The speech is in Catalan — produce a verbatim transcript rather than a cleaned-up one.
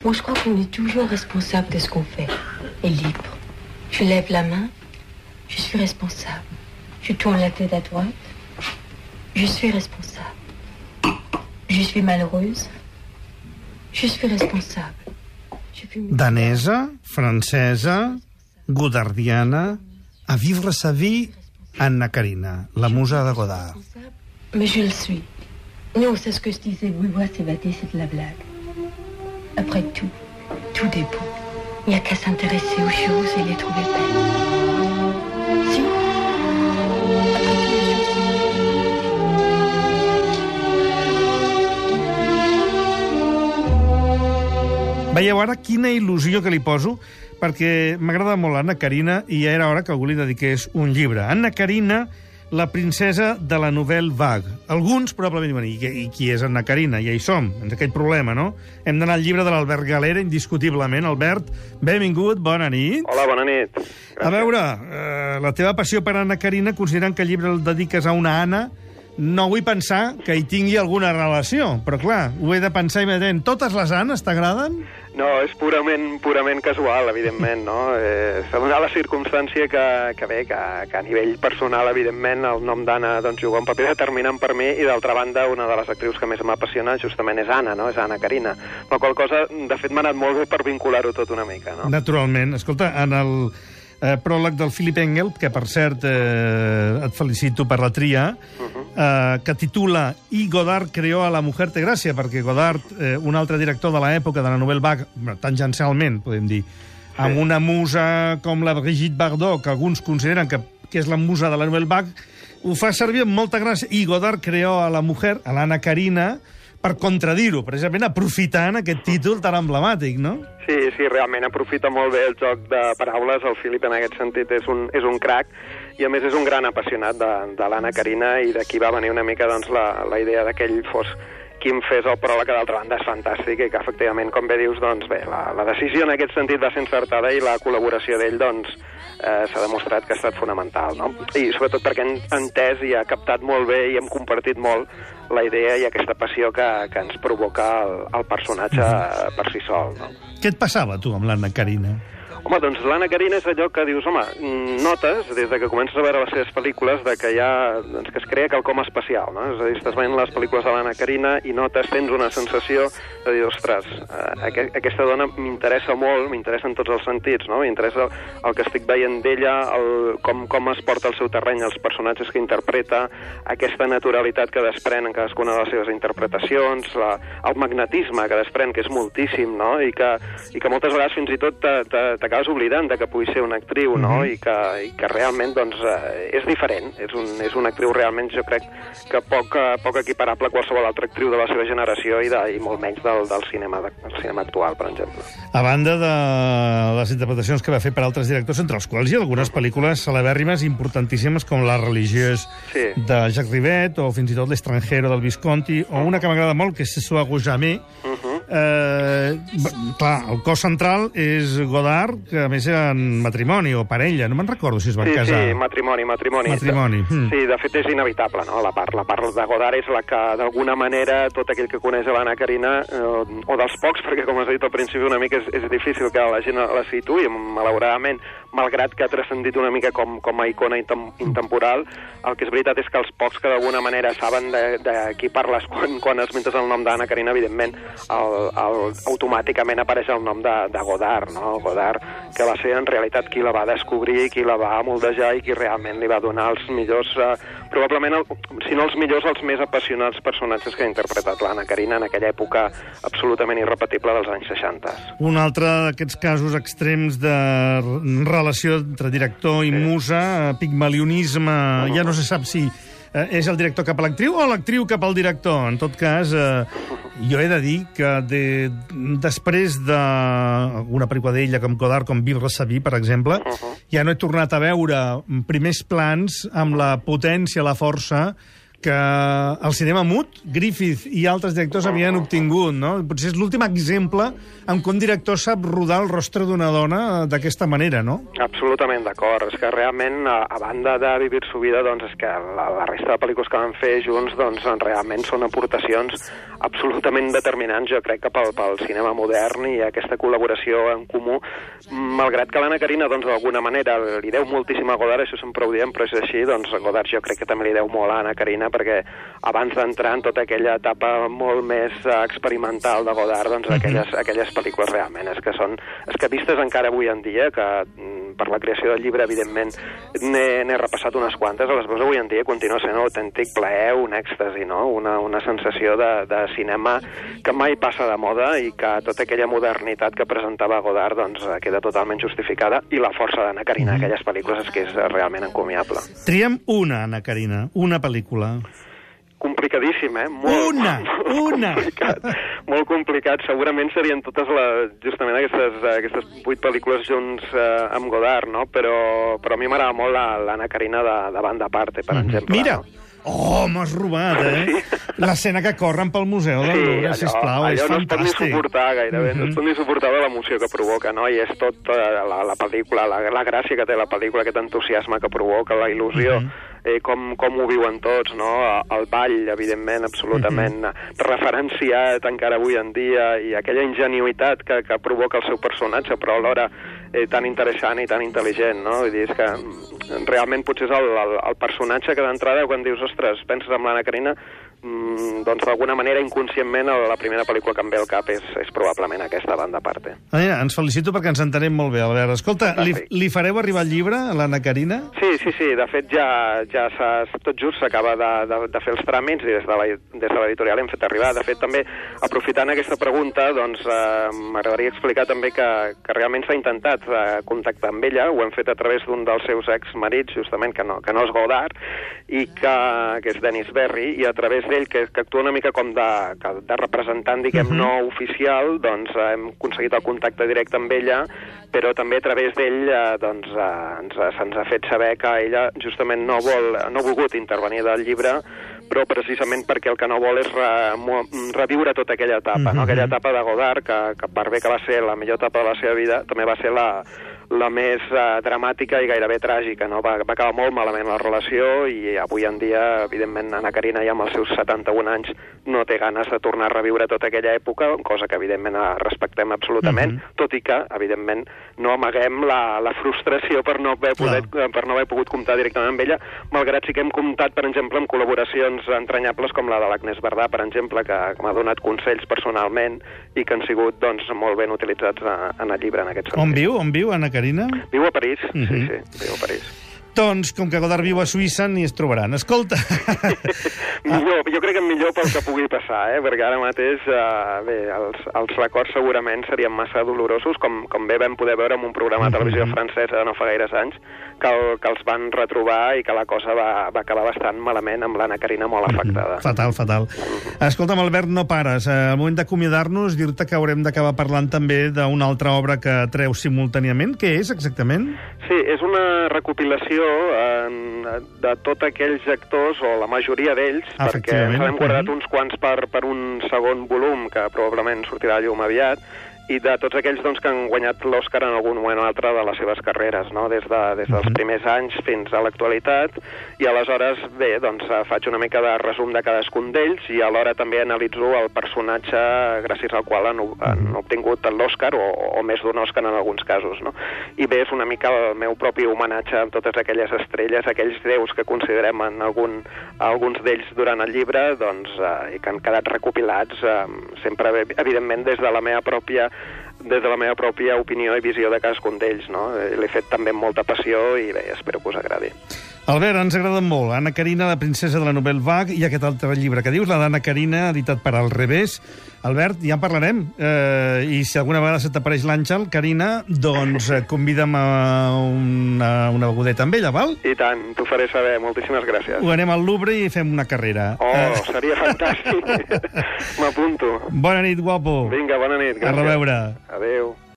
Moi, je crois qu'on est toujours responsable de ce qu'on fait. Et libre. Je lève la main, je suis responsable. Je tourne la tête à droite, je suis responsable. Je suis malheureuse, je suis responsable. Je puis... Danesa, francesa, godardiana, à vivre sa vie, Anna Karina, la musa de Godard. Mais je le suis. Non, c'est ce que je disais, vouloir s'évader, c'est de la blague. Après tout, tout dépend. Il n'y a qu'à s'intéresser aux choses et les trouver belles. Si. Après tout, les choses sont... Veieu ara quina il·lusió que li poso, perquè m'agrada molt Anna Karina i ja era hora que algú li dediqués un llibre. Anna Karina, la princesa de la Nouvelle Vague. Alguns probablement diuen, i, i qui és Anna Karina? Ja hi som, és aquell problema, no? Hem d'anar al llibre de l'Albert Galera, indiscutiblement. Albert, benvingut, bona nit. Hola, bona nit. Gràcies. A veure, eh, la teva passió per Anna Karina, considerant que el llibre el dediques a una Anna, no vull pensar que hi tingui alguna relació, però clar, ho he de pensar immediatament. Totes les Annes t'agraden? No, és purament, purament casual, evidentment, no? Eh, S'ha donat la circumstància que, que bé, que, que a nivell personal, evidentment, el nom d'Anna doncs, juga un paper determinant per mi i, d'altra banda, una de les actrius que més m'apassiona justament és Anna, no? És Anna Karina. La qual cosa, de fet, m'ha anat molt bé per vincular-ho tot una mica, no? Naturalment. Escolta, en el eh, pròleg del Philip Engel, que, per cert, eh, et felicito per la tria, uh -huh. eh, que titula «I Godard creó a la mujer de gràcia», perquè Godard, eh, un altre director de l'època de la Nouvelle Vague, tangencialment, podem dir, amb sí. una musa com la Brigitte Bardot, que alguns consideren que, que és la musa de la Nouvelle Vague, ho fa servir amb molta gràcia. I Godard creó a la mujer, a l'Anna Karina, per contradir-ho, precisament aprofitant aquest títol tan emblemàtic, no? Sí, sí, realment aprofita molt bé el joc de paraules. El Philip, en aquest sentit, és un, és un crac, i a més és un gran apassionat de, de l'Anna Karina, i d'aquí va venir una mica doncs, la, la idea que ell fos qui em fes el pròleg, que d'altra banda és fantàstic, i que efectivament, com bé dius, doncs bé, la, la decisió en aquest sentit va ser encertada, i la col·laboració d'ell, doncs, eh, s'ha demostrat que ha estat fonamental, no? I sobretot perquè hem entès i ha captat molt bé i hem compartit molt la idea i aquesta passió que, que ens provoca el, el personatge per si sol, no? Què et passava, tu, amb l'Anna Karina? Home, doncs l'Anna Karina és allò que dius, home, notes, des de que comences a veure les seves pel·lícules, de que hi ha, doncs, que es crea quelcom especial, no? És a dir, estàs veient les pel·lícules de l'Anna Karina i notes, tens una sensació de dir, ostres, eh, aquesta dona m'interessa molt, m'interessa en tots els sentits, no? M'interessa el, el que estic veient d'ella, com, com es porta al seu terreny, els personatges que interpreta, aquesta naturalitat que desprèn en cadascuna de les seves interpretacions, la, el magnetisme que desprèn, que és moltíssim, no? I que, i que moltes vegades fins i tot t'acabes oblidant de que pugui ser una actriu, no? Mm-hmm. I, que, i que realment, doncs, eh, és diferent. És, un, és una actriu realment, jo crec, que poc, poc equiparable a qualsevol altra actriu de la seva generació i, de, i molt menys del, del, cinema, del cinema actual, per exemple. A banda de les interpretacions que va fer per altres directors, entre els quals hi ha algunes pel·lícules celebèrrimes importantíssimes, com La religieuse sí. de Jacques Rivette, o fins i tot L'Estrangero del Visconti, o una que m'agrada molt, que és Ce soit jamais. Uh-huh. eh, clar, el cos central és Godard, que a més eren matrimoni o parella, no me'n recordo si es van sí, casar. Sí, matrimoni, matrimoni. matrimoni. De, mm. Sí, de fet és inevitable, no? La part, la part de Godard és la que, d'alguna manera, tot aquell que coneix l'Anna Karina, eh, o dels pocs, perquè com has dit al principi una mica és, és difícil que la gent la situï, malauradament, malgrat que ha transcendit una mica com, com a icona intem, intemporal, el que és veritat és que els pocs que d'alguna manera saben de, de qui parles quan, quan esmentes el nom d'Anna Karina, evidentment, el, el, automàticament apareix el nom de, de Godard, no? Godard, que va ser en realitat qui la va descobrir, qui la va moldejar i qui realment li va donar els millors, eh, probablement, el, si no els millors, els més apassionats personatges que ha interpretat l'Anna Karina en aquella època absolutament irrepetible dels anys seixanta. Un altre d'aquests casos extrems de relació entre director i musa, pigmalionisme, uh-huh. ja no se sap si eh, és el director cap a l'actriu o l'actriu cap al director. En tot cas, eh, jo he de dir que de, després d'una pel·lícula d'ella com Godard, com Vivre sa vie, per exemple, uh-huh. ja no he tornat a veure primers plans amb la potència, la força que el cinema mut, Griffith i altres directors havien obtingut, no? Potser és l'últim exemple en què un director sap rodar el rostre d'una dona d'aquesta manera, no? Absolutament d'acord. És que realment, a, a banda de Vivir su vida, doncs és que la, la resta de pel·lícules que van fer junts, doncs realment són aportacions absolutament determinants, jo crec, que pel, pel cinema modern i aquesta col·laboració en comú, malgrat que l'Anna Carina, doncs, d'alguna manera li deu moltíssim a Godard, això sempre ho diem, però és així, doncs Godard jo crec que també li deu molt a Anna Carina, perquè abans d'entrar en tota aquella etapa molt més experimental de Godard, doncs aquelles, aquelles pel·lícules realment és que són, és que vistes encara avui en dia, que per la creació del llibre, evidentment, n'he repassat unes quantes, a les veus avui en dia continua sent un autèntic plaer, un èxtasi, no? Una, una sensació de, de cinema que mai passa de moda i que tota aquella modernitat que presentava Godard doncs, queda totalment justificada, i la força d'Anna Carina en aquelles pel·lícules és que és realment encomiable. Triem una, Anna Carina, una pel·lícula. Complicadíssim, eh? Molt, una, molt una! Complicat, molt complicat. Segurament serien totes les, justament aquestes, aquestes vuit pel·lícules junts eh, amb Godard, no? Però, però a mi m'agrada molt l'Anna Carina de, de Banda Aparte, per mm-hmm. exemple. Mira! No? Oh, m'has robat, eh? Sí. L'escena que corren pel Museu del Louvre, sí, sisplau, allò és no fantàstic. Allò no es pot ni suportar gairebé, mm-hmm. no es pot ni suportar l'emoció que provoca, no? I és tot la, la pel·lícula, la, la gràcia que té la pel·lícula, aquest entusiasme que provoca, la il·lusió, mm-hmm. eh, com, com ho viuen tots, no? El ball, evidentment, absolutament mm-hmm. referenciat encara avui en dia, i aquella ingenuïtat que, que provoca el seu personatge, però alhora eh, tan interessant i tan intel·ligent, no? Vull dir, és que realment potser és el, el, el personatge que d'entrada, quan dius, ostres, penses en l'Anna Carina, mm, doncs d'alguna manera inconscientment la primera pel·lícula que em ve al cap és, és probablement aquesta, Banda Aparte. Mira, ens felicito perquè ens entenem molt bé, Albert. Escolta, li, li fareu arribar el llibre a l'Anna Carina? Sí, sí, sí, de fet ja, ja tot just s'acaba de, de, de fer els tràmits i des de, la, des de l'editorial hem fet arribar. De fet, també, aprofitant aquesta pregunta, doncs eh, m'agradaria explicar també que, que realment s'ha intentat eh, contactar amb ella, ho hem fet a través d'un dels seus exmarits, justament, que no, que no és Godard, i que, que és Denis Berry, i a través d'ell, que, que actua una mica com de, de representant, diguem, uh-huh. no oficial, doncs hem aconseguit el contacte directe amb ella, però també a través d'ell eh, doncs, eh, ens, se'ns ha fet saber que ella justament no, vol, no ha volgut intervenir del llibre, però precisament perquè el que no vol és re, mo, reviure tota aquella etapa, uh-huh. no? Aquella etapa de Godard, que, que per bé que va ser la millor etapa de la seva vida, també va ser la, la més uh, dramàtica i gairebé tràgica, no? Va, va acabar molt malament la relació, i avui en dia, evidentment, Anna Carina ja amb els seus setanta-un anys no té ganes de tornar a reviure tota aquella època, cosa que evidentment respectem absolutament, mm-hmm. tot i que, evidentment, no amaguem la, la frustració per no, haver poder, per no haver pogut comptar directament amb ella, malgrat sí que hem comptat, per exemple, amb col·laboracions entranyables com la de l'Agnès Bardà, per exemple, que, que m'ha donat consells personalment i que han sigut, doncs, molt ben utilitzats a, en el llibre, en aquest sentit. On viu? On viu, Anna Carina? Viu a París, mm-hmm. sí, sí, viu a París. Doncs, com que Godard viu a Suïssa, ni es trobaran. Escolta... millor, jo crec que millor pel que pugui passar, eh? Perquè ara mateix, eh, bé, els, els records segurament serien massa dolorosos, com, com bé vam poder veure en un programa de televisió francesa de no fa gaires anys, que, el, que els van retrobar i que la cosa va, va acabar bastant malament, amb l'Anna Carina molt afectada. Mm-hmm. Fatal, fatal. Mm-hmm. Escolta'm, Albert, no pares. Al moment d'acomiadar-nos, dir-te que haurem d'acabar parlant també d'una altra obra que treu simultàniament. Què és, exactament? Sí, és una recopilació eh, de tots aquells actors, o la majoria d'ells, perquè ens hem guardat uh-huh. uns quants per, per un segon volum, que probablement sortirà a llum aviat, i de tots aquells doncs, que han guanyat l'Oscar en algun moment o altre de les seves carreres, no? Des, de, des dels uh-huh. primers anys fins a l'actualitat, i aleshores, bé, doncs faig una mica de resum de cadascun d'ells, i alhora també analitzo el personatge gràcies al qual han, han obtingut l'Oscar, o, o més d'un Oscar en alguns casos, no? I bé, és una mica el meu propi homenatge amb totes aquelles estrelles, aquells déus que considerem en algun, alguns d'ells durant el llibre, doncs, eh, i que han quedat recopilats, eh, sempre, evidentment, des de la meva pròpia des de la meva pròpia opinió i visió de cadascun d'ells, no? L'he fet també amb molta passió i bé, espero que us agradi. Albert, ens agrada molt. Anna Carina, la princesa de la Nouvelle Vague, i aquest altre llibre que dius, la d'Anna Carina, editat per Al Revés. Albert, ja en parlarem. Eh, I si alguna vegada se t'apareix l'Àngel, Carina, doncs eh, convida'm a una, una begudeta amb ella, val? I tant, t'ho faré saber. Moltíssimes gràcies. Ho anem al Louvre i fem una carrera. Oh, eh. seria fantàstic. M'apunto. Bona nit, guapo. Vinga, bona nit. Gràcies. A reveure. Adéu.